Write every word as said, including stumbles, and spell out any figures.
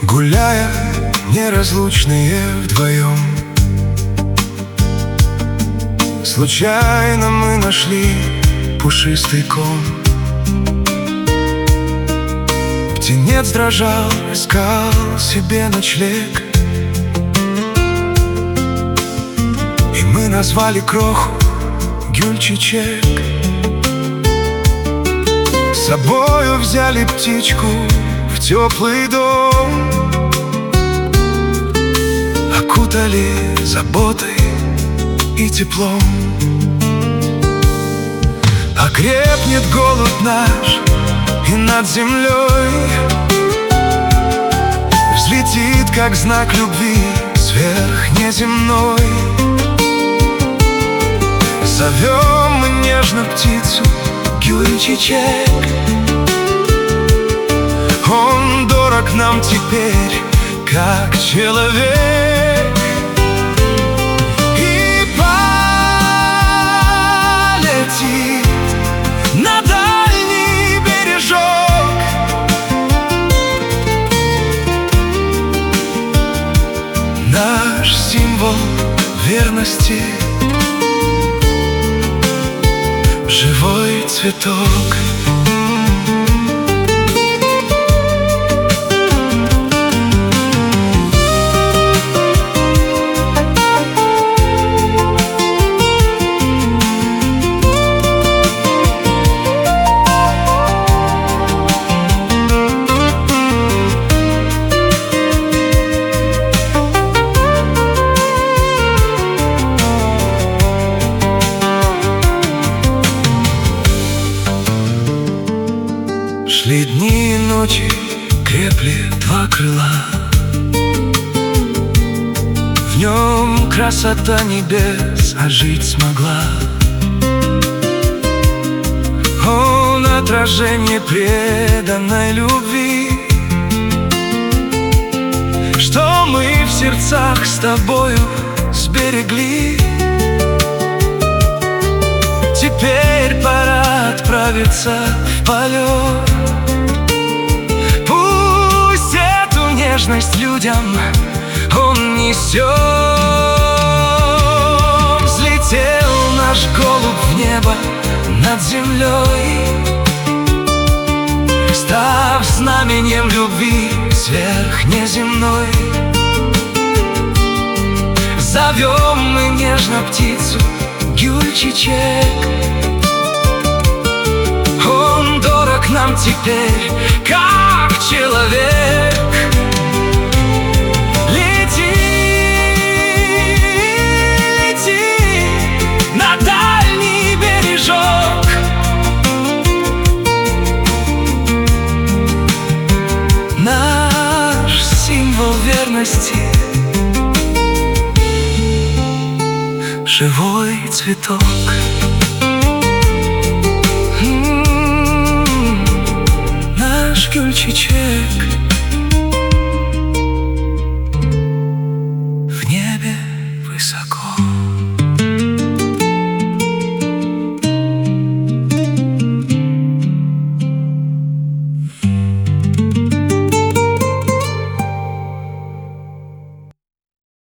Гуляя, неразлучные вдвоем, случайно мы нашли пушистый ком. Птенец дрожал, искал себе ночлег, и мы назвали кроху Гюльчичек. С собою взяли птичку в теплый дом, окутали заботой и теплом. Окрепнет голубь наш, и над землей взлетит, как знак любви, сверхнеземной. Зовем мы нежно птицу Гюльчичек, он дорог нам теперь, как человек. И полетит на дальний бережок, наш символ верности, живой цветок. Шли дни и ночи, крепли два крыла, в нем красота небес ожить смогла. Он отражение преданной любви, что мы в сердцах с тобою сберегли. Теперь пора отправиться в полет, нежность людям он несет. Взлетел наш голубь в небо над землей, став знаменем любви сверхнеземной. Зовем мы нежно птицу Гюльчичек, он дорог нам теперь, как человек. Наш символ верности, живой цветок. М-м-м, наш Гюльчичек.